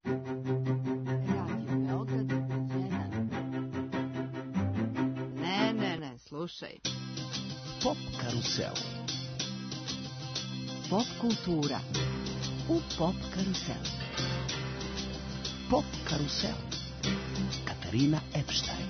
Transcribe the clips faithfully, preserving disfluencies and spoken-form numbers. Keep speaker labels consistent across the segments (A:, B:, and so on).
A: Radio Beograd jedan. Ne, ne, ne, slušaj.
B: Pop karusel.
A: Pop kultura u Pop karuselu.
B: Pop karusel. Katarina Epštajn.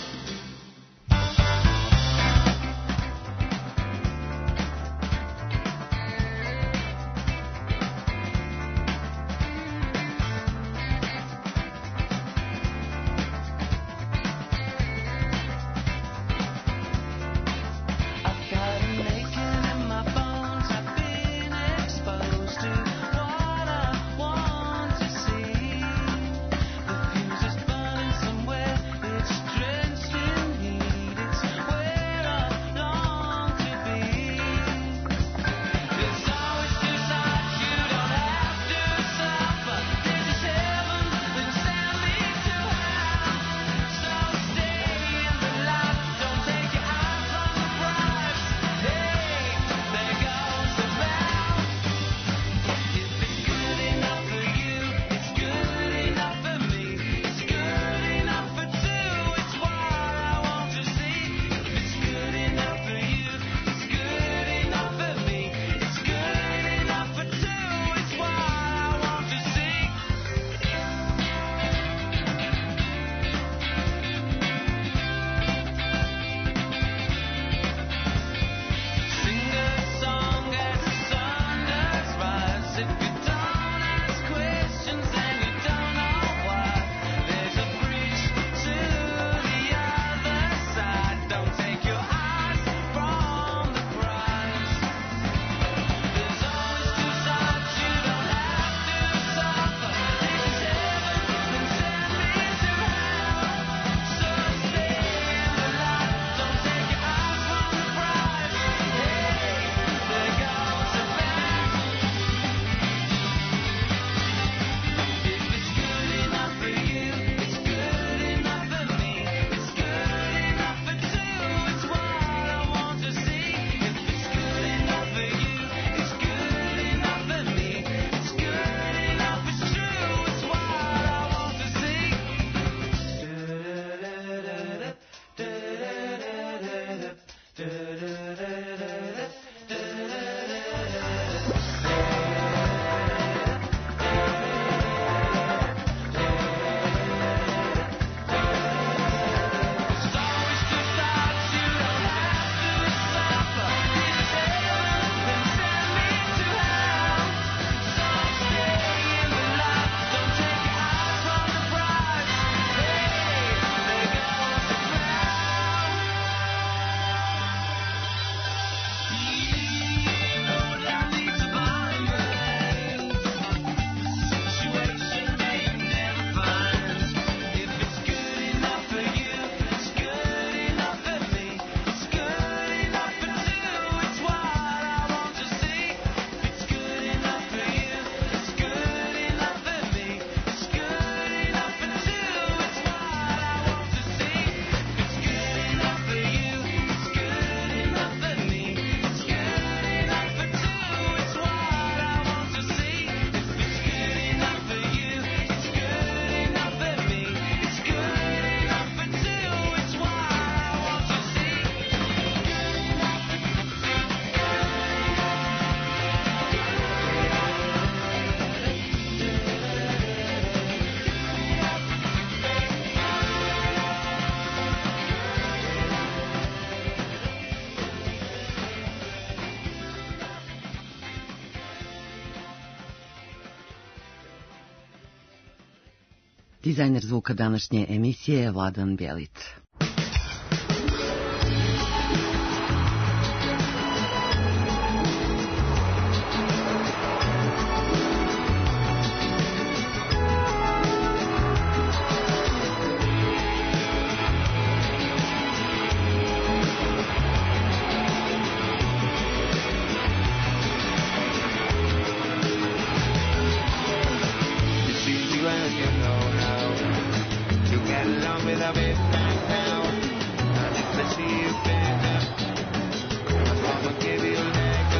A: Dizajner zvuka današnje emisije je Vladan Bjelić.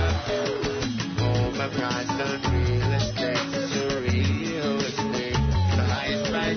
C: Price, the real estate, the real estate.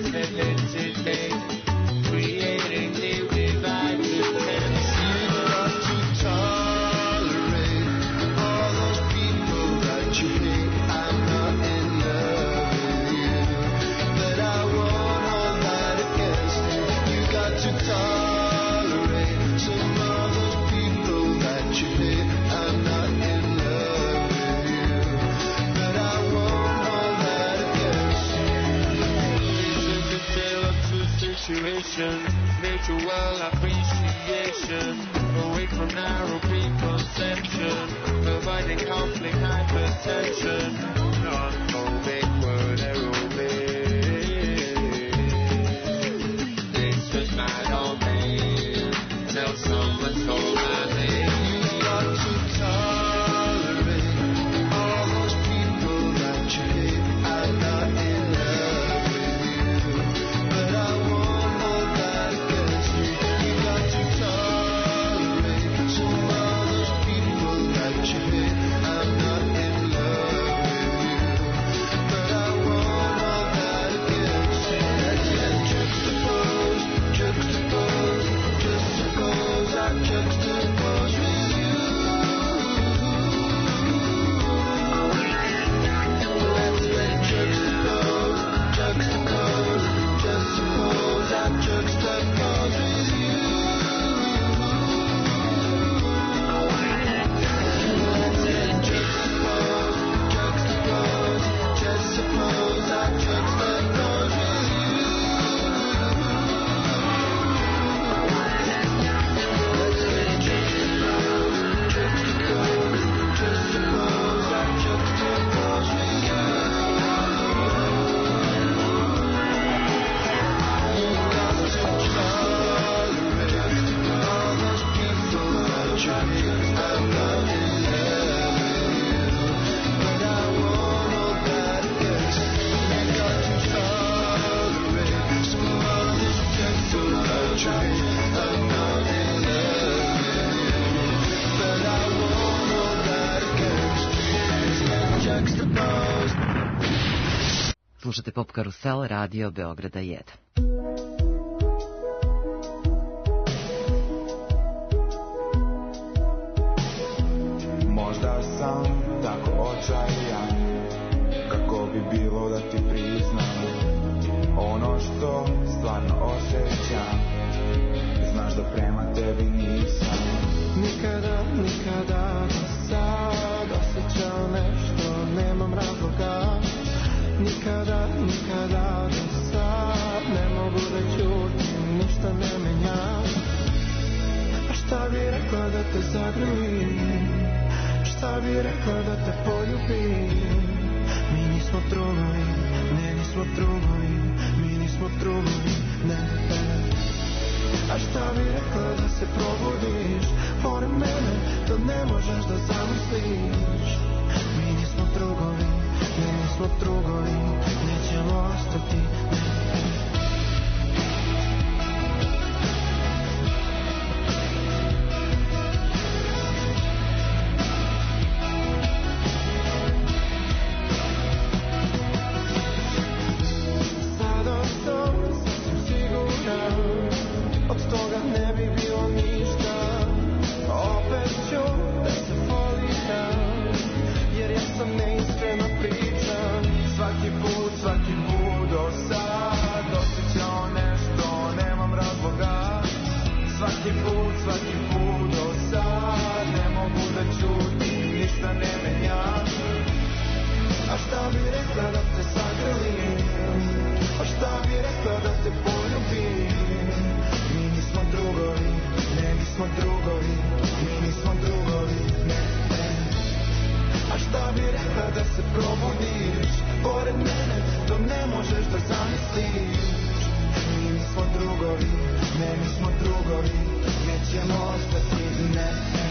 C: Mutual appreciation, away from narrow preconception, providing conflict hypertension, non-phobic word aerobic. This was my domain, tell someone stole my name. You got to tolerate all those people that you hate. I'm not in love with you, but I won't hold that against you. You got to tolerate some of those people that you hate. I'm not in love with you, but I won't hold that against you. Let's get juxtaposed, juxtaposed, just suppose I juxtapose with you. Let's get juxtaposed, juxtaposed, just suppose I juxtapose with you. Let's get juxtaposed, juxtaposed, just suppose I juxtapose with you. Let's get juxtaposed, juxtaposed, just suppose I juxtapose with you. You got to tolerate all those people that you hate. I'm not in love with you, but I won't hold that against you. You got to tolerate some of those people that you hate. I'm not in love with you, but I won't hold that against you. Juxtaposed.
A: Slušate Pop Karusel, radio Beograda jedan.
D: Možda sam tako očajan, kako bi bilo da ti priznam ono što stvarno osjećam. Znaš da prema tebi nisam nikada, nikada do sad osjećao nešto, nemam razloga. Nikada, nikada do sad ne mogu da ćutim, ništa ne menjam. A šta bi rekla da te zagrlim? Šta bi rekla da te poljubim? Mi nismo drugovi, ne nismo drugovi, mi nismo drugovi, ne, ne. A šta bi rekla da se probudiš pored mene, to ne možeš da zamisliš. Mi nismo drugovi, ne nismo drugovi, nećemo ostati, ne, ne. Sada sam sasvim siguran, od toga ne bi bilo ništa. Opet ću da se foliram, jer ja sam neiskreno pričam. Svaki put, svaki put do sad osjećao nešto, nemam razloga. Svaki put, svaki put do sad ne mogu da ćutim, ništa ne menjam. A šta bi rekla da te zagrlim? A šta bi rekla da te poljubim? Mi nismo drugovi, ne nismo drugovi, mi nismo drugovi, ne, ne. A šta bi rekla da se probudiš pored mene, to ne možeš da zamisliš. Mi nismo drugovi, ne nismo drugovi, nećemo ostati, ne, ne.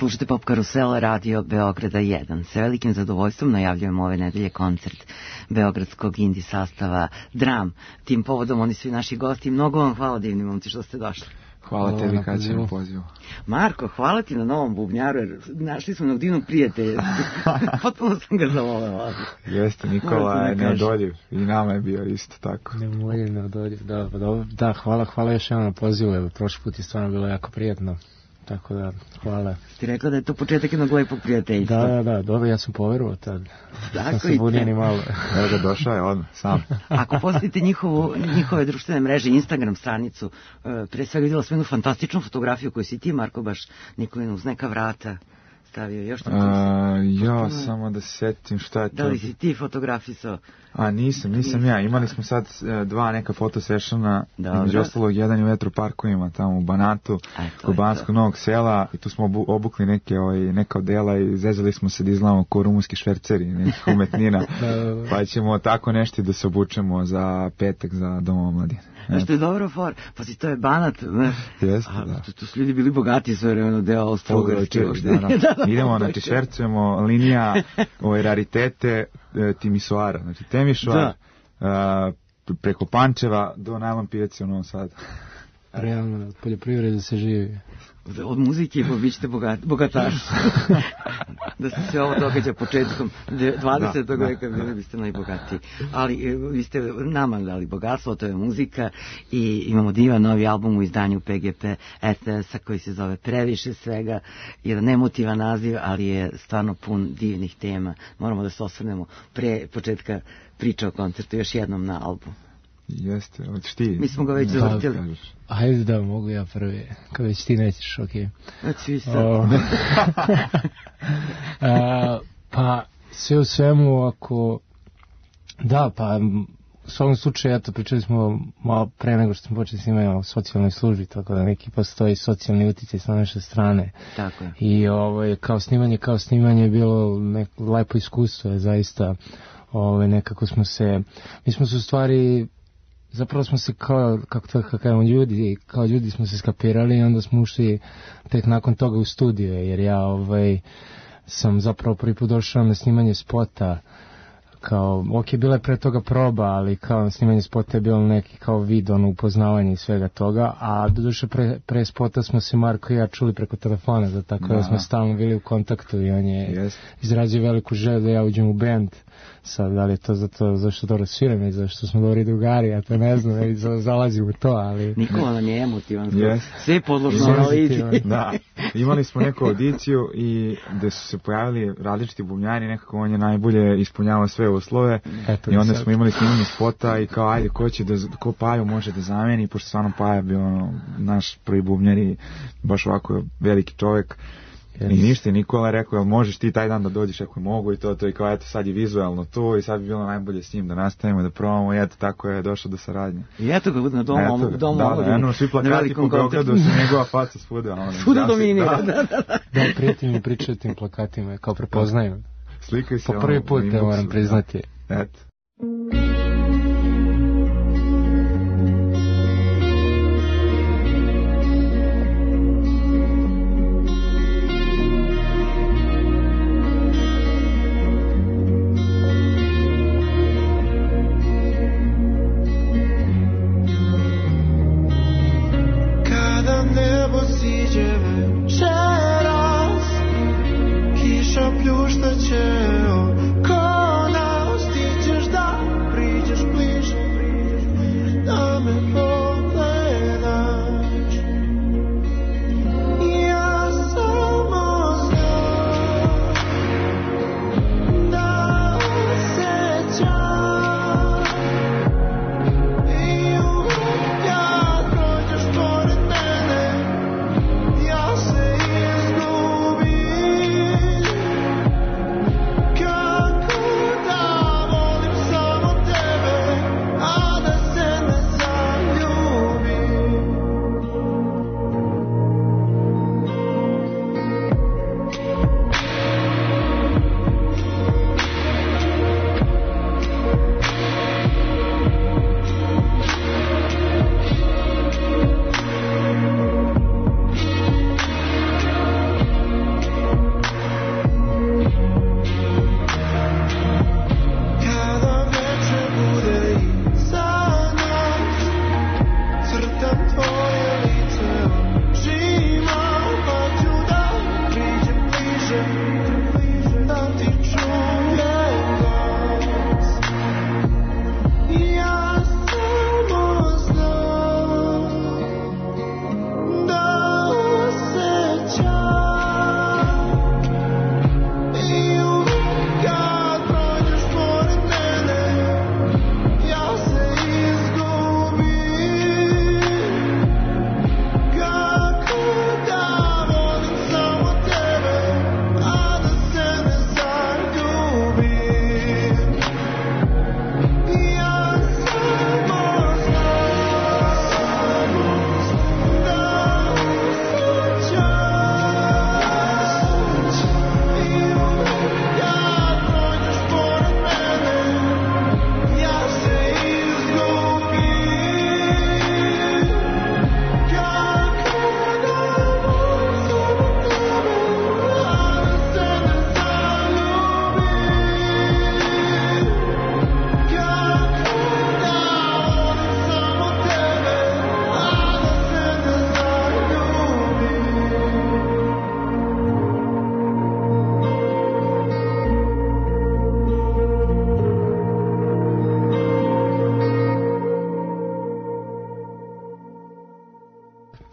A: Slušajte Pop Karusel, radio Beograda jedan. Sa velikim zadovoljstvom najavljujemo ove nedelje koncert beogradskog indie sastava Dram. Tim povodom oni su i naši gosti. Mnogo vam hvala, divni momci, što ste došli.
D: Hvala tebi kad će na pozivu.
A: Marko, hvala ti na novom bubnjaru, jer našli smo jednog divnog prijatelja. Potpuno sam ga zavoleo.
D: Jeste, Nikola je neodoljiv i nama je bio isto tako.
E: Ne moje neodoljiv, da, da, da, hvala, hvala još jednom na pozivu, evo, prošli put je stvarno bilo jako prijatno. Tako da, hvala.
A: Ti rekla da je to početak jednog lepog prijateljstva.
E: Da, da, da, dobro, ja sam poverovao tad. Tako sam se bunio ni malo.
D: Evo ga, došao je odmah, sam.
A: Ako posjetite njihovu, njihove društvene mreže, Instagram stranicu, pre svega vidjela sam jednu fantastičnu fotografiju koju si ti, Marko, baš Nikolinu uz neka vrata stavio. Još to
D: ja, samo da se setim šta je to.
A: Da li si ti fotografisao?
D: A nisam, nisam ja. Imali smo sad dva neka fotosešana, među ostalog jedan je u vetroparkovima tamo u Banatu, kod Banskog Novog Sela, i tu smo obukli neke, ovaj, neka odela i zezali smo se da izgledamo kao rumunski šverceri, nekih umetnina, pa ćemo tako nešto da se obučemo za petak za Dom omladine.
A: Znaš, to je dobro for, pa si to je Banat,
D: jeste,
A: a,
D: da.
A: Tu, tu su ljudi bili bogati sve vremeno deo Austro-Ugarske.
D: Da, da. Idemo, znači, švercujemo linija ove raritete e, Timisoara, znači Temišvar, da. e, preko Pančeva do najlon pijace u Novom Sadu.
E: Realno, poljoprivreda se živi.
A: Od muzike bit ćete bogat, bogataši. Da se sve ovo događa početkom dvadesetog Da, veka, bili biste najbogatiji. Ali vi ste nama dali bogatstvo, to je muzika, i imamo divan novi album u izdanju P G P S T S-a koji se zove Previše svega, jedan emotivan naziv, ali je stvarno pun divnih tema. Moramo da se osvrnemo pre početka priče o koncertu još jednom na album.
D: Jeste, hoćeš ti?
A: Mi smo ga već zavrtili.
E: Ajde da, mogu ja prvi, kao već ti nećeš, okej.
A: Okay. Svi sad.
E: Pa, sve u svemu, ako... Da, pa, u svakom slučaju, eto, pričali smo malo pre nego što smo počeli snimati o socijalnoj službi, tako da neki postoji socijalni utjecaj sa naše strane.
A: Tako je.
E: I ovo, kao snimanje, kao snimanje je bilo neko lepo iskustvo, je zaista, ovo, nekako smo se... Mi smo se u stvari... Zapravo smo se kao, kako to kakavimo, ljudi, kao ljudi smo se skapirali i onda smo ušli tek nakon toga u studio, jer ja ovaj, sam zapravo prvi put došao na snimanje spota, kao, ok, bila je pre toga proba, ali kao snimanje spota je bilo neki kao vid, ono, upoznavanje i svega toga, a doduše pre, pre spota smo se Marko i ja čuli preko telefona, da tako da, da smo stalno bili u kontaktu i on je yes. izrazio veliku želju da ja uđem u band. Sad, da li je to zato zašto dobro sviram i zašto smo dobri drugari, ja to ne znam, i zalazim u to, ali...
A: Nikola nam je emotivan,
D: yes.
A: sve je podložno analizi.
D: Da, imali smo neku audiciju i gde su se pojavili različiti bubnjari, nekako on je najbolje ispunjavao sve uslove. Eto, i onda sad smo imali snimanje spota i kao, ajde, ko će da, ko Paju može da zameni, pošto stvarno Paja bio ono, naš prvi bubnjar i baš ovako veliki čovjek. Yes. I ništa, Nikola je rekao, jel možeš ti taj dan da dođeš ako mogu i to, to i kao, eto, sad je vizualno to i sad bi bilo najbolje s njim da nastavimo, da probamo i eto, tako je došlo do saradnje.
A: I eto ga na domu, eto, domu
D: da, da, jedno, svi plakati po Beogradu su njegova faca svuda. Ono,
A: svuda dominira, da, da, da.
E: Da, prijatelji mi pričaju tim plakatima, kao prepoznaju.
D: Slikaj se.
E: Po prvi put, te moram priznati.
D: Eto.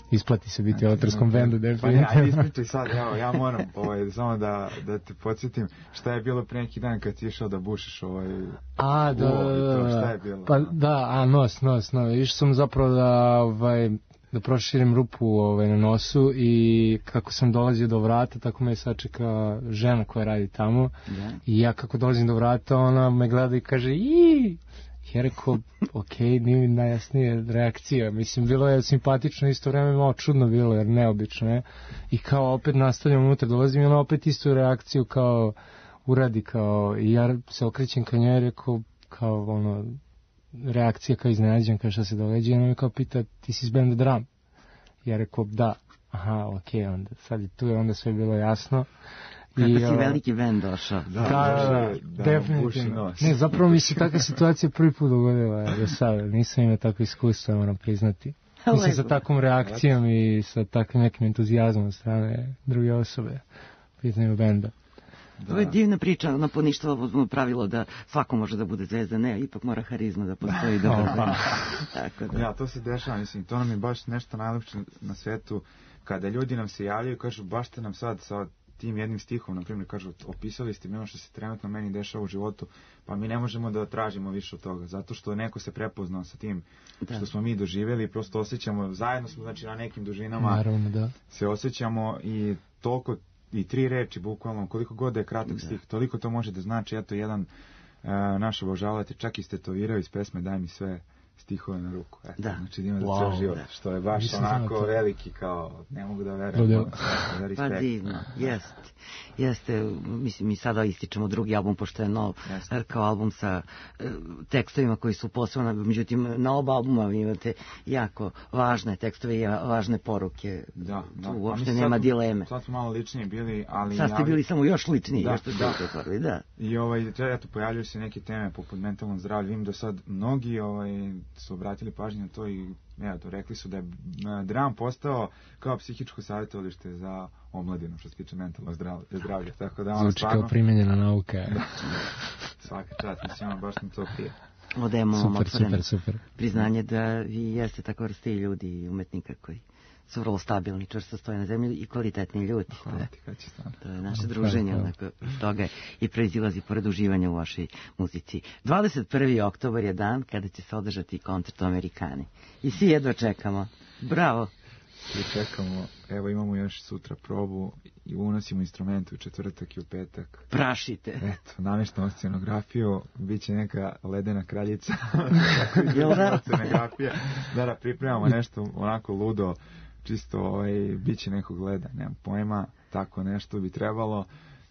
E: isplati se biti u autorskom bendu,
D: Pa ne,
E: definitivno.
D: ajde ispričaj sad, evo, ja moram ovaj, samo da, da te podsjetim šta je bilo pre neki dan kad si išao da bušiš ovaj...
E: A, da,
D: uvo i to,
E: da,
D: šta
E: da,
D: je bilo?
E: pa da, a nos, nos, no, išao sam zapravo da, ovaj, da proširim rupu ovaj, na nosu i kako sam dolazio do vrata, tako me sačeka žena koja radi tamo
A: Da.
E: i ja kako dolazim do vrata, ona me gleda i kaže iii, ja rekao, ok, nije mi najjasnije reakcija, mislim, bilo je simpatično, isto vreme malo čudno bilo, jer neobično je, i kao opet nastavljam unutra, dolazim i ona opet istu reakciju kao uradi, kao, i ja se okrećem ka njoj, rekao, kao, ono, reakcija kao iznenađen, kao šta se događa, i ona me kao pita, ti si iz benda Drum? Ja rekao, da, aha, ok, onda, sad je tu je onda sve bilo jasno.
A: Kako si
E: o,
A: veliki band došao.
D: Da,
E: Da, da,
D: da,
E: da,
D: da,
E: definitivno.
D: buši nos.
E: Ne, zapravo mi se takva situacija prvi put dogodila do sada. Nisam imao takvo iskustvo, moram priznati. Mislim, sa
A: Lepo.
E: takvom reakcijom i sa takvim nekim entuzijazmom od strane druge osobe, pitanju benda.
D: Da.
A: Ovo je divna priča, ono poništava pravilo da svako može da bude zvezda, ne, ipak mora harizma da postoji dobar band. Tako da.
D: Ja, to se dešava, mislim, to nam je baš nešto najlepše na svetu, kada ljudi nam se javljaju i kažu, baš ste nam sad sa tim jednim stihom, na primjer, kažu, opisali ste mi ono što se trenutno meni dešava u životu, pa mi ne možemo da tražimo više od toga, zato što neko se prepoznao sa tim
A: Da.
D: što smo mi doživjeli i prosto osjećamo, zajedno smo, znači, na nekim dužinama,
E: Naravno, da.
D: se osjećamo i toliko, i tri reči, bukvalno, koliko god da je kratak stih, toliko to može da znači, eto, jedan uh, naš obožavatelj čak istetovirao iz pesme Daj mi sve stihove na ruku. Eto,
A: Da.
D: znači da ima za
E: Wow,
D: ceo život,
A: da.
D: što je baš
E: Nisam znao
D: onako
E: to.
D: veliki, kao, ne mogu da verujem.
E: Ludilo.
D: ono, da
A: Pa
D: respekt.
A: divno, jeste. Jeste, mislim, mi sada ističemo drugi album, pošto je nov,
D: Jeste.
A: kao album sa e, tekstovima koji su posebno, međutim, na oba albuma vi imate jako važne tekstove i važne poruke.
D: Da, da.
A: Tu
D: Pa
A: uopšte
D: mislim,
A: nema
D: sad-
A: dileme.
D: Sad smo malo ličniji bili, ali...
A: Sad ste
D: ali-
A: bili samo još ličniji,
D: Da,
A: još ste
D: da.
A: bili prvi, da.
D: I ovaj, eto, pojavljaju se neke teme poput mentalnog zdravlja. Vidim da sad mnogi ovaj, su obratili pažnju na to i evo, to, rekli su da je a, Drum postao kao psihičko savjetovalište za omladinu što se tiče mentalnog zdravlja. zdravlja. Tako da ono
E: Zvuči
D: stvarno,
E: kao primenjena nauka.
D: svaka čast, mislim, ono, baš mi to prije.
A: Odajemo vam
E: Super,
A: otvoreno
E: super, super.
A: priznanje da vi jeste tako vrsti ljudi i umetnika koji su vrlo stabilni, čvrsto stoje na zemlji i kvalitetni ljudi.
D: Hvala ti, kad će stvarno.
A: To je naše
E: Hvala,
A: druženje,
E: hvala.
A: onako, iz toga je i proizilazi pored uživanja u vašoj muzici. dvadeset prvi oktobar je dan kada će se održati koncert u Amerikani. I svi jedva čekamo. Bravo.
D: I čekamo, evo imamo još sutra probu i unosimo instrumente u četvrtak i u petak.
A: Prašite.
D: Eto, namještamo scenografiju, bit će neka ledena kraljica.
A: Jel da?
D: Scenografija. Da, da, pripremamo nešto onako ludo, čisto, ovaj, bit će nekog leda, nemam pojma, tako nešto bi trebalo.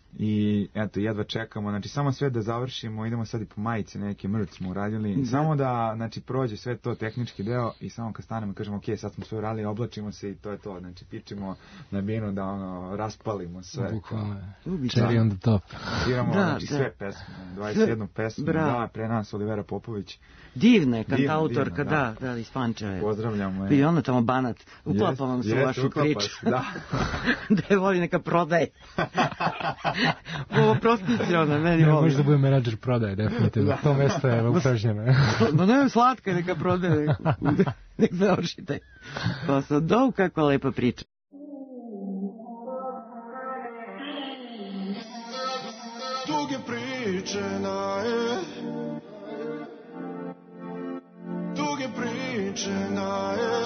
D: I eto, jedva čekamo, znači samo sve da završimo, idemo sad i po majice, neke merch smo uradili,
A: Da.
D: samo da, znači, prođe sve to tehnički deo i samo kad stanemo kažemo, ok, sad smo sve uradili, oblačimo se i to je to, znači pičimo na binu da ono, raspalimo sve.
E: Bukvalno je.
A: Ubično.
E: Cherry on the top.
D: Sviramo,
A: Da,
D: znači,
A: da.
D: sve pesme, dvadeset jednu pesmu,
A: Bravo.
D: da, pre nas Olivera Popović,
A: Divna je,
D: Divna,
A: kantautorka,
D: divna,
A: da,
D: da.
A: da, iz Pančeve.
D: pozdravljamo je.
A: I ono tamo Banat, uklapa vam se u
D: Jeste,
A: vašu
D: uklapa
A: priču.
D: se, da.
A: Da je voli neka prodaje. Ovo prostituciona, meni
E: Ne,
A: voli.
E: može da bude menadžer prodaje, definitivno. To mesto je upražnjeno.
A: No ne, slatka je neka prodaje. Nek završite. Pa sad, do, kakva lepa priča.
C: Duge priče naje, duge priče naje,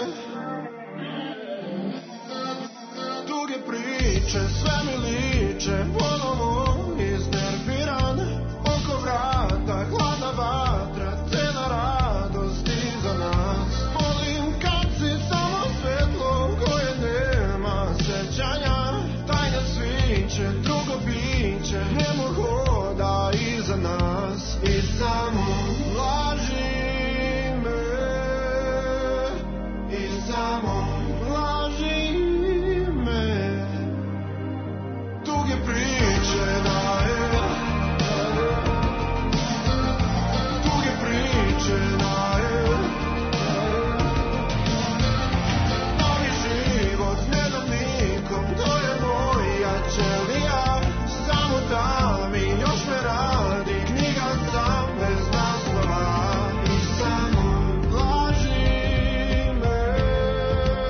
C: duge priče, sve mi liče, ponovo iznerviran, oko vrata, hladna vatra, cena radosti za nas. Volim kad si samo svetlo koje nema sećanja, tajne sviće, drugo biće, nemo hoda iza nas i samo laži me, i samo laži me. Duge priče daje, duge priče daje, novi život ne dam nikom, to je moja ćelija, samo da mi još me radi, knjiga sam bez naslova i samo laži me,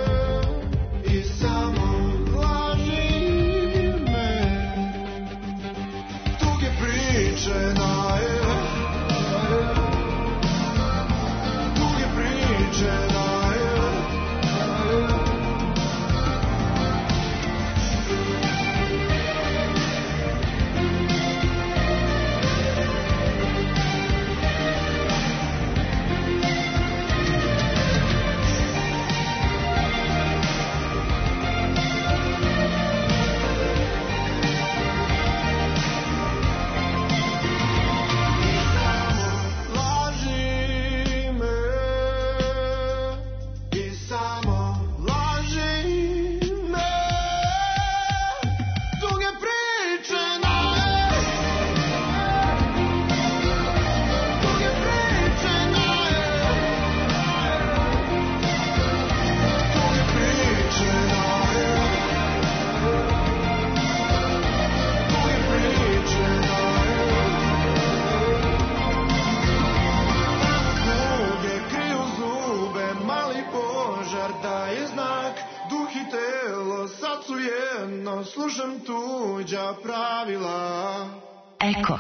C: Vetar daje znak, duh i telo sad su jedno, slušam tuđa pravila.
F: Eko.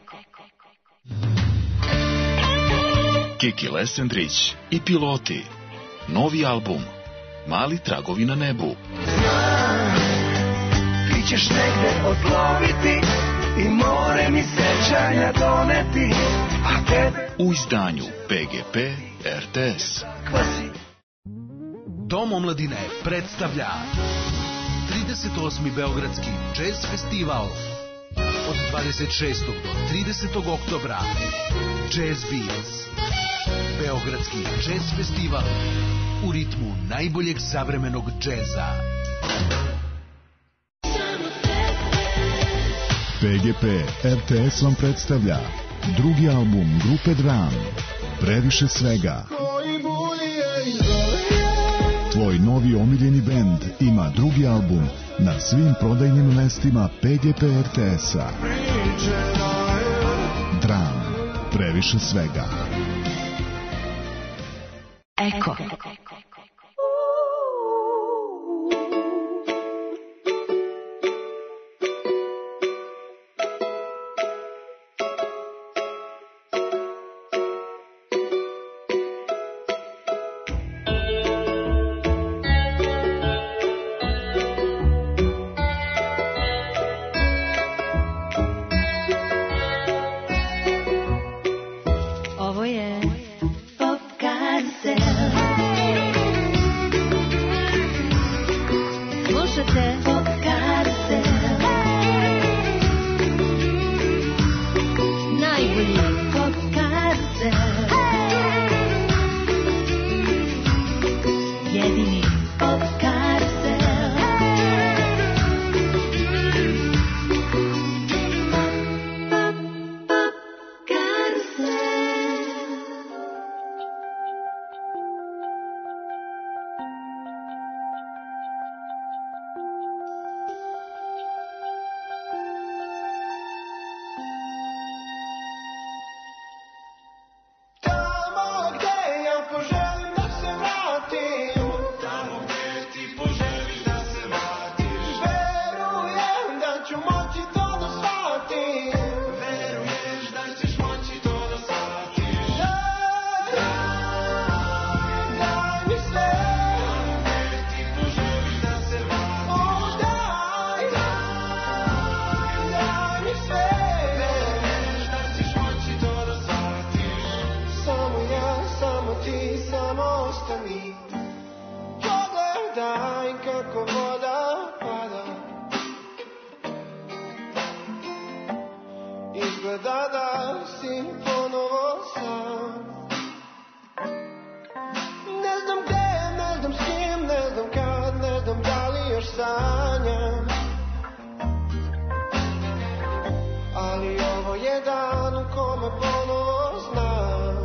G: Kiki Lesendrić i Piloti. Novi album Mali tragovi na nebu.
C: Ti ćeš negde odloviti i more mi sećanja doneti, a tebe
G: U izdanju P G P R T S.
C: kvasi.
B: Dom omladine predstavlja trideset osmi Beogradski jazz festival od dvadeset šestog do tridesetog oktobra. Jazz Beats. Beogradski jazz festival u ritmu najboljeg savremenog džeza.
H: P G P R T S vam predstavlja drugi album grupe Dram, Previše svega. Tvoj novi omiljeni bend ima drugi album na svim prodajnim mestima P G P R T S-a. Dram, Previše svega.
F: Eko.
I: Ovo je Pop Karusel. Slušate Pop Karusel. Najbolji Pop Karusel. Jedini Pop Karusel. Pop, Pop Karusel.
C: Tamo gde ja poželim da se vratim, tamo gde ti poželiš da se vratiš, verujem da ću moći to da shvatim, veruješ da ćeš moći to da shvatiš. Daj, daj mi sve, tamo gde ti poželiš da se vratiš. O, daj, daj, daj mi sve, veruješ da ćeš moći to da shvatiš. Samo ja, samo ti, samo ostani. Pogledaj kako voda pada. Izgleda da si ponovo sam. Ne znam gde, ne znam s kim, ne znam kad, ne znam da li još sanjam. Ali ovo je dan u kome ponovo znam.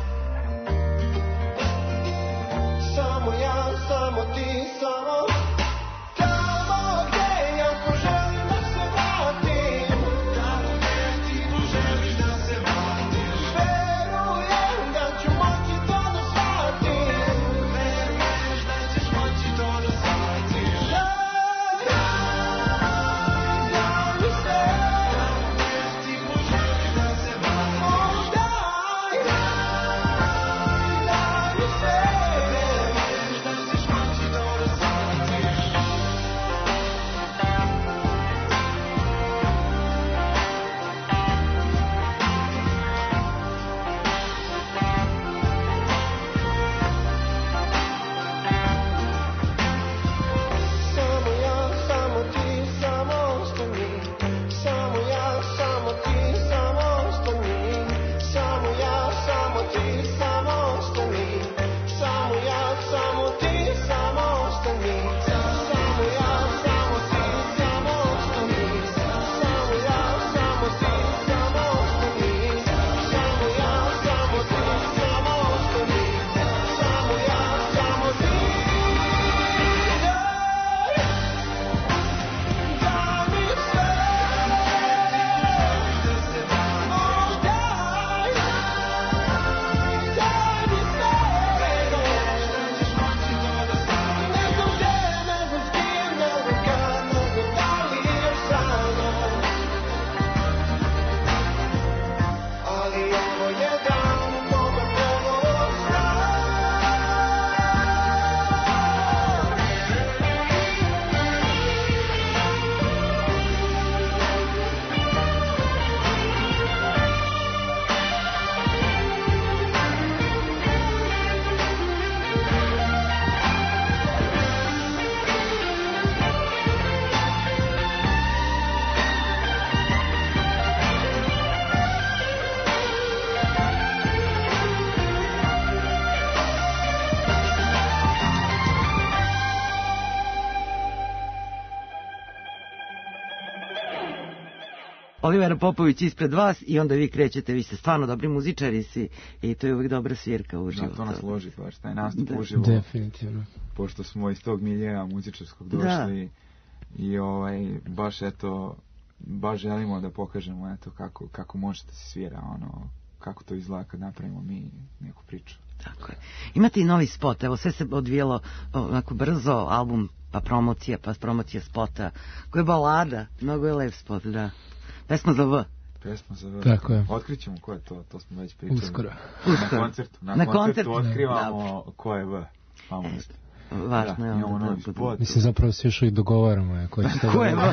C: Samo ja, samo ti, samo tamo gde ja poželim da se vratim, tamo gde ti poželiš da se vratiš, verujem da ću moći to da shvatim, veruješ da ćeš moći to da shvatiš. Daj, daj mi sve, tamo gde ti poželiš da se vratiš. O, daj, daj mi sve, veruješ da ćeš moći to da shvatiš.
A: Olivera Popović ispred vas i onda vi krećete, vi ste stvarno dobri muzičari si i to je uvijek dobra svirka uživo.
D: Da, to nas loži, baš taj nastup
A: Da.
D: uživo.
E: Definitivno.
D: Pošto smo iz tog miljeja muzičarskog došli i ovaj, baš eto, baš želimo da pokažemo eto kako, kako može da se svira, ono, kako to izgleda kad napravimo mi neku priču.
A: Tako je. Imate i novi spot, evo sve se odvijelo onako brzo, album, pa promocija, pa promocija spota, koja je balada, mnogo je lep spot, da. Pesma za V.
D: Pesma za V.
E: Tako je.
D: Otkrićemo ko je to, to smo već pričali.
E: Uskoro.
D: Na
A: Uskoro.
D: koncertu. Na,
A: Na
D: koncertu
A: koncertu.
D: otkrivamo ko je V. Famozno.
A: Važno je
D: Da, imamo
A: onda
D: novi
A: da-
D: spot.
E: Mislim, zapravo se još uvijek dogovaramo. Je, ko će to
A: Ko je
E: da-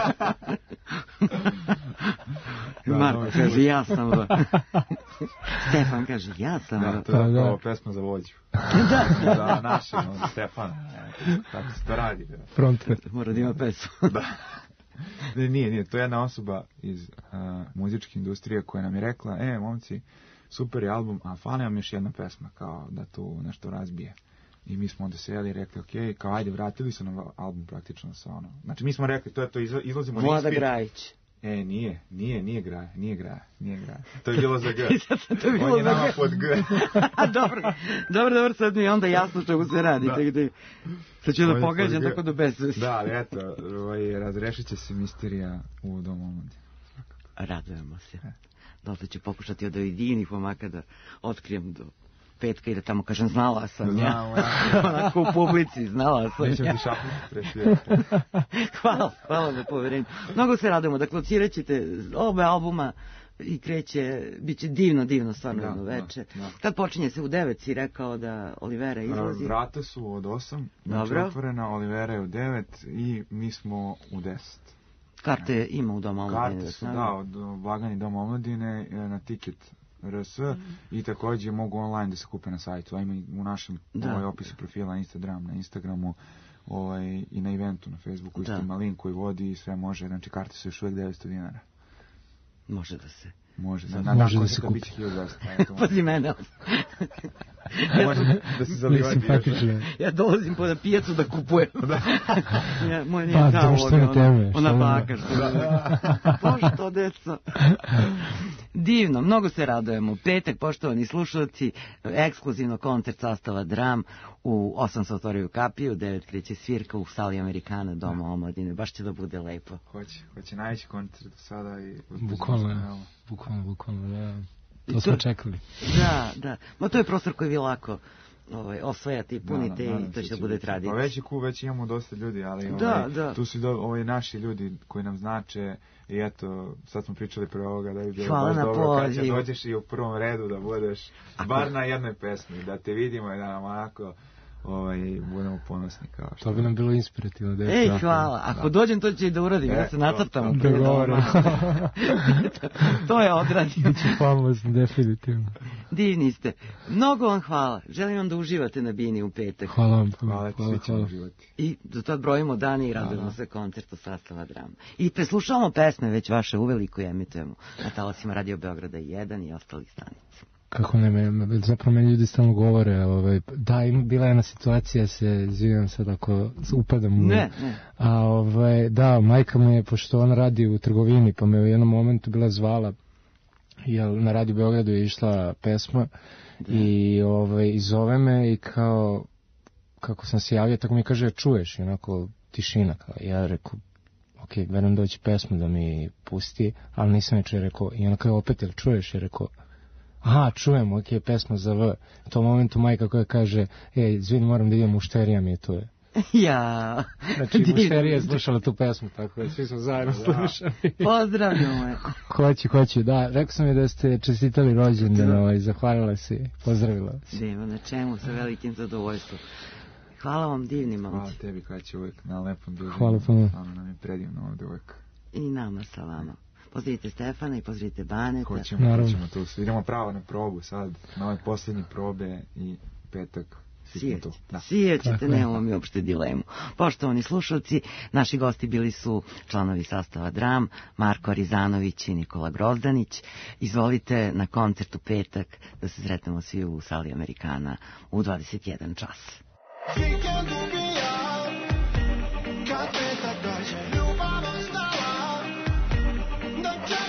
A: V? Marko kaže, ja sam V. Stefan kaže, ja sam
D: Da,
A: V.
D: to je
E: Pa, da.
D: zapravo pesma za vođu.
A: Da.
D: Za našeg, ono, Stefana. Eto, tako se to radi. Da.
E: Frontman.
A: Mora da ima pesmu.
D: Da. Ne, nije, nije. To je jedna osoba iz uh, muzičke industrije koja nam je rekla, e, momci, super je album, a fali vam još jedna pesma, kao da tu nešto razbije. I mi smo onda sjeli i rekli, ok, kao ajde, vratili su nam album praktično sa ono. Znači, mi smo rekli, to je to, izla- izlazimo na
A: Vlada
D: ispit.
A: Grajić.
D: E, nije, nije, nije Graja, nije Graja, nije Graja. To je bilo za G.
A: To je bilo
D: On je
A: za
D: nama
A: G.
D: pod G.
A: A dobro, dobro, dobro, sad mi je onda jasno čemu se radi.
D: Da.
A: Tako da, sad ću
D: On
A: da
D: je
A: pogađam
D: pod G.
A: tako do besvesti.
D: Da, ali eto, ovaj, razrešit će se misterija u Domu omladine.
A: Radujemo se. Dosta ću pokušati od jedinih pomaka da otkrijem do petka i da tamo kažem znala sam
D: Znamo,
A: ja. Onako u publici, znala sam
D: Nećemo
A: ja.
D: ti šapnuti pre svijeta.
A: Hvala, hvala na poverenju. Mnogo se radujemo, dakle locirat ćete obe albuma i kreće, bit će divno, divno stvarno
D: Da,
A: jedno
D: da,
A: veče.
D: da.
A: Kad počinje se u devet, si rekao da Olivera izlazi.
D: Vrata su od osam, znači
A: Dobro.
D: otvorena, Olivera je u devet i mi smo u deset.
A: Karte ima u Domu omladine.
D: Karte su,
A: znam.
D: da, od Blagani Doma omladine e, na Ticket R S i također mogu online da se kupe na sajtu, a ima i u našem
A: Da.
D: ovaj, opisu profila Instagram, na Instagramu ovaj, i na eventu na Facebooku, isto
A: Da.
D: ima link koji vodi i sve može, znači karte su još uvijek devetsto dinara.
A: Može da se.
D: Može,
A: Da.
D: na, na,
E: Može
D: na
E: da se
D: koncerta
E: kupi.
D: bit će hiljadu dvesta, eto,
A: Pazi mene.
D: može da se
E: Mislim,
D: zalivati još.
E: praktično.
A: Ja dolazim po na pijacu da kupujem. ja, moj nije
E: Pa,
A: ta
E: društvene
A: uloga,
E: teme,
A: ona,
E: šta
A: ona
E: onda?
A: baka što je. Pošto, deco. Divno, mnogo se radujemo. Petak, poštovani slušalci, ekskluzivno koncert sastava Dram u osam se otvorio u Kapiju, devet kreće svirka u sali Amerikana Doma omladine. Baš će da bude lepo.
D: Hoće, hoće najveći koncert do sada i...
E: Bukvalno, bukvalno, bukvalno, da.
A: I
E: To
A: to-
E: smo čekali.
A: Da, da. Ma to je prostor koji vi lako ovaj, osvajate i punite
D: Da, da,
A: i to će da bude
D: biti.
A: tradicija.
D: Pa već je ku, već imamo dosta ljudi, ali
A: Da,
D: ovaj,
A: da.
D: tu su do, ovaj, naši ljudi koji nam znače i eto, sad smo pričali pre ovoga da bi bilo
A: Hvala
D: baš
A: na
D: dobro kad će
A: pozivu.
D: dođeš i u prvom redu da budeš bar na jednoj pesmi, da te vidimo i da nam onako ovaj, budemo ponosni kao što.
E: To bi nam bilo inspirativno. Da je
A: Ej,
E: tako.
A: hvala. Ako
D: Da.
A: dođem, to će i da uradim.
D: E,
A: Ja se
D: to-
A: nacrtam.
D: to-
A: prije
E: Dogovoreno.
A: doma. To je odradio.
E: Famozno, definitivno.
A: Divni ste. Mnogo vam hvala. Želim vam da uživate na Bini u petak.
E: Hvala vam.
D: Hvala ti,
E: hvala,
D: svi ćemo
E: hvala.
D: uživati.
A: I do tad brojimo dane i radujemo
D: Da, da.
A: se koncertu sastava Drama. I preslušavamo pesme već vaše uveliko i emitujemo na talasima Radio Beograda jedan i ostalih stanica.
E: Kako ne, me, zapravo meni ljudi stalno govore, ovaj, da, ima, bila je jedna situacija, se izvinjam sad ako upadam u...
A: Ne, ne.
E: A ovaj, da, majka me, pošto ona radi u trgovini, pa me u jednom momentu bila zvala, jer na Radio Beogradu je išla pesma i ovaj, i zove me i kao, kako sam se javio, tako mi kaže, čuješ, i onako tišina, kao, ja rekao, ok, verujem da će pesmu da mi pusti, ali nisam je čuo, rekao, i ona kao, opet, jel čuješ, je rekao, aha, čujem, ok, pesma za V. U tom momentu majka koja kaže, ej, izvini, moram da idem, mušterija mi je tu. Je.
A: Ja.
E: Znači, mušterija je slušala tu pesmu, tako da svi smo zajedno slušali.
A: Pozdravljamo je.
E: Hoće, hoće, da. Rekao sam je da ste čestitali rođendan, ovaj, zahvalila se, pozdravila se.
A: Nema na čemu, sa velikim zadovoljstvom. Hvala vam divni
D: Hvala
A: momci.
D: tebi kad će uvijek na lepom druženju.
E: Hvala puno.
D: Ono nam je predivno ovdje uvijek.
A: I nama sa vama. Pozdravite Stefana i pozdravite Baneta.
D: Hoćemo,
E: Naravno.
D: hoćemo tu. svi. Idemo pravo na probu sad, na ove posljednje probe i petak. Svi smo tu. Da.
A: Sijećete,
E: Tako je.
A: nemamo mi uopšte dilemu. Poštovani slušalci, naši gosti bili su članovi sastava Dram, Marko Arizanović i Nikola Grozdanić. Izvolite na koncert u petak da se sretnemo svi u sali Amerikana u dvadeset jedan čas.
C: Vikend ubija, kad petak dođe, ljubav ostala, da će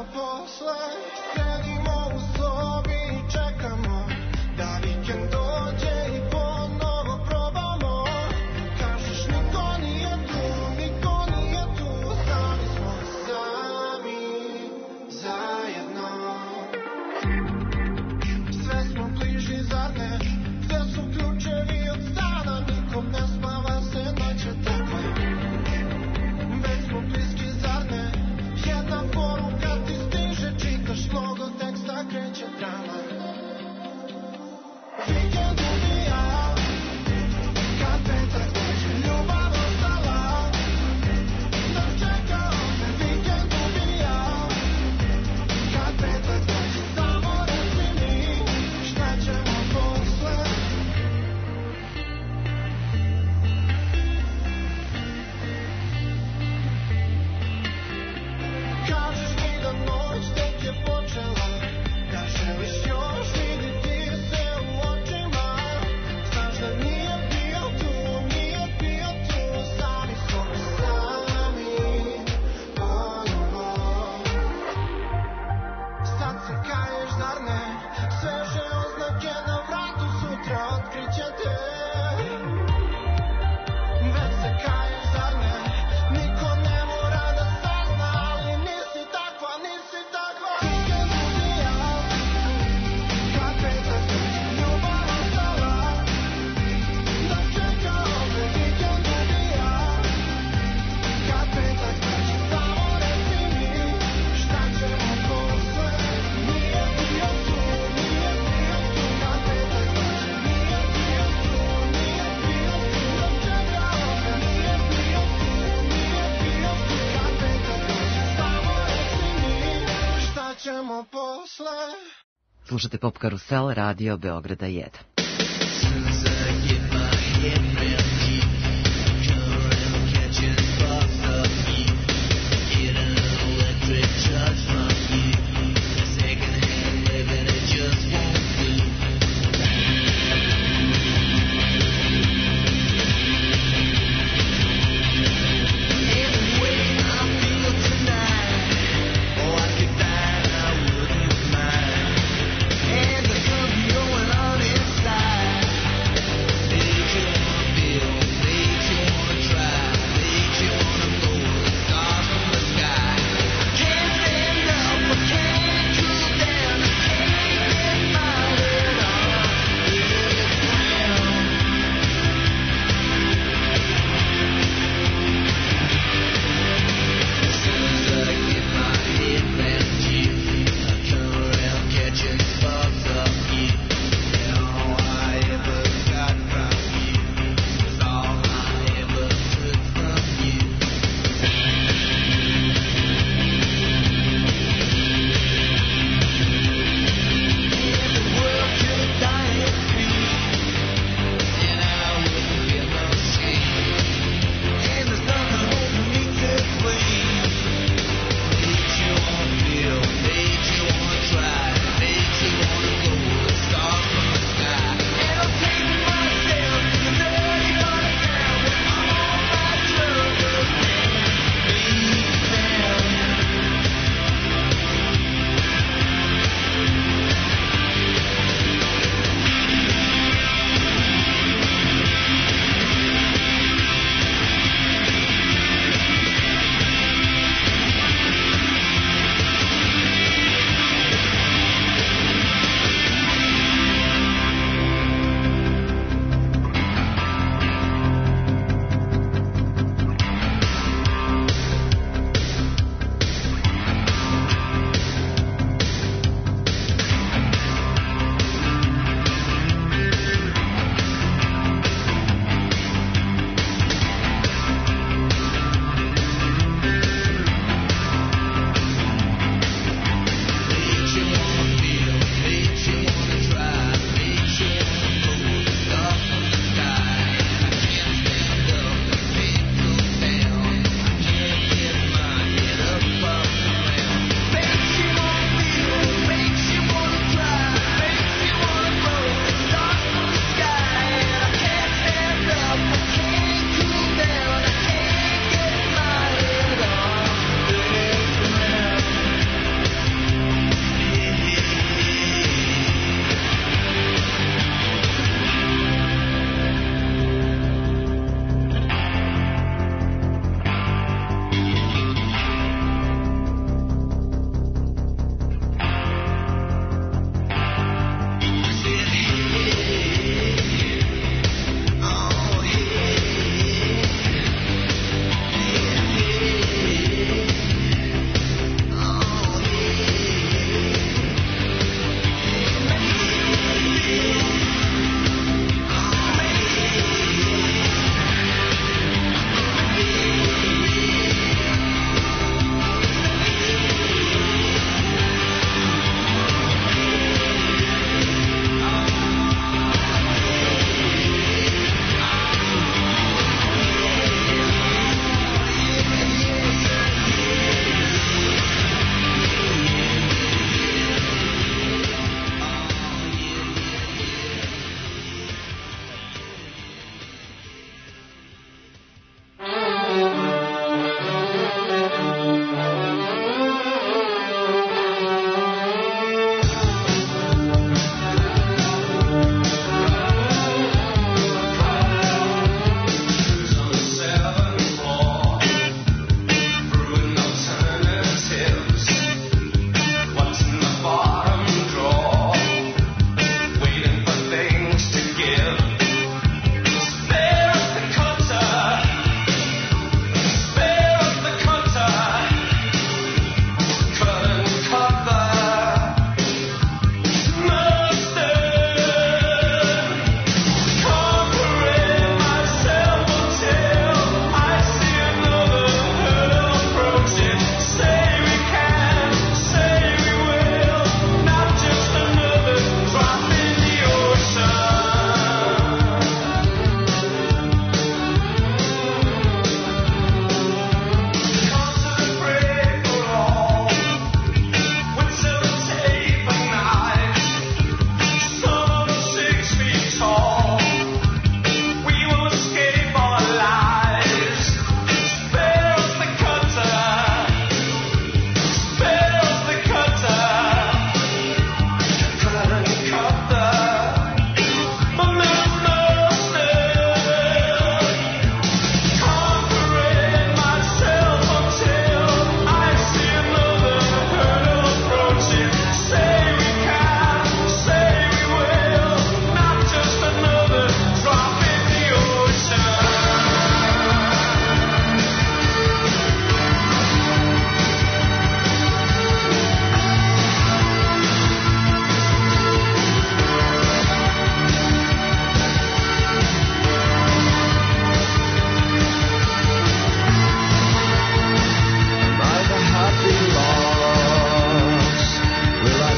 C: ćemo posle? Sedimo u sobi i čekamo da vikend dođe i ponovo probamo. Kažeš niko nije tu, niko nije tu, sami smo sami zajedno. Sve smo bliži, zar ne? Gde su ključevi od stana? Nikom ne spava se noće takve. Već smo bliski, zar ne? Jedna poruka ti stiže, čitaš mnogo teksta, kreće drama. Vikend ubija, kad petak dođe, ljubav ostala. Nas čeka ovde, vikend ubija, kad petak dođe, samo reci mi, šta ćemo posle? Kažeš mi da noć tek je počela, da želiš još vidjeti se u očima. Znaš da nije bio tu, nije bio tu, sami smo sami ponovo. Sad se kaješ, zar ne? Sveže oznake na vratu, sutra otkriće te. Već se kaješ, zar ne? Niko ne mora da sazna, ali nisi takva, nisi takva. Vikend ubija, kad petak dođe, ljubav ostala. Nas čeka ovde, vikend ubija, kad petak dođe, samo reci mi, šta ćemo posle? Nije bio tu, nije bio tu, kad petak dođe, nije bio tu, nije bio tu, nas čeka ovde, nije bio tu, nije bio tu, kad petak dođe, samo reci mi, šta ćemo posle?
A: Slušate Pop Karusel, radio Beograda jedan.
C: And the good going on inside.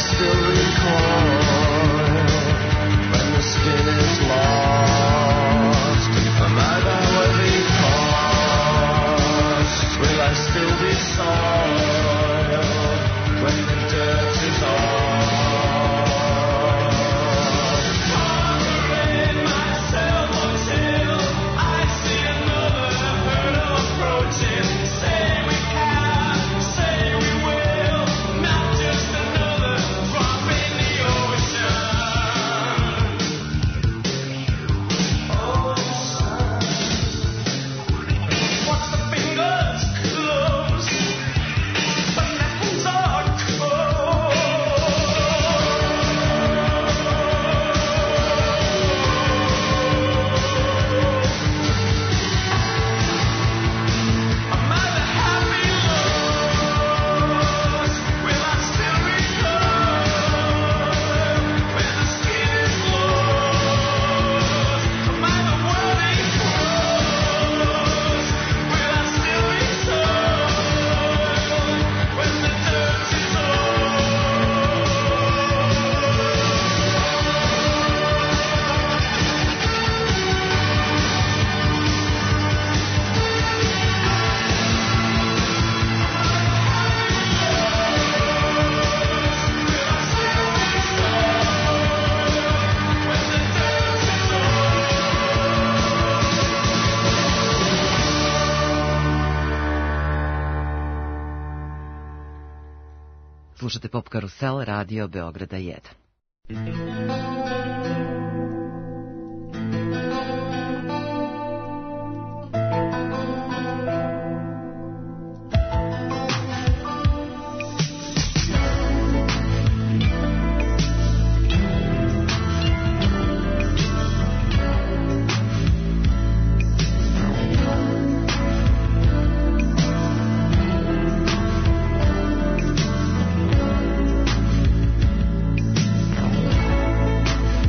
C: still recoil when the skin is lost? Am I the worthy cause? Will I still be soiled when the dirt is off? Covering myself until I see another herd approaching. Say we can, say we will, not just another drop in the ocean. Watch the fingers close, the knuckles are cold. Am I the happy lost? Will I still recoil when the skin is lost? Am I the worthy cause? Will I still recoil when the dirt is
J: Slušate Pop Karusel, radio Beograda jedan.
C: Am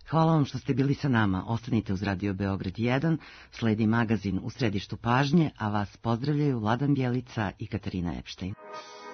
J: Hvala vam što ste bili sa nama. Ostanite uz Radio Beograd jedan, sledi magazin U središtu pažnje, a vas pozdravljaju Vladan Bjelica i Katarina Epštajn.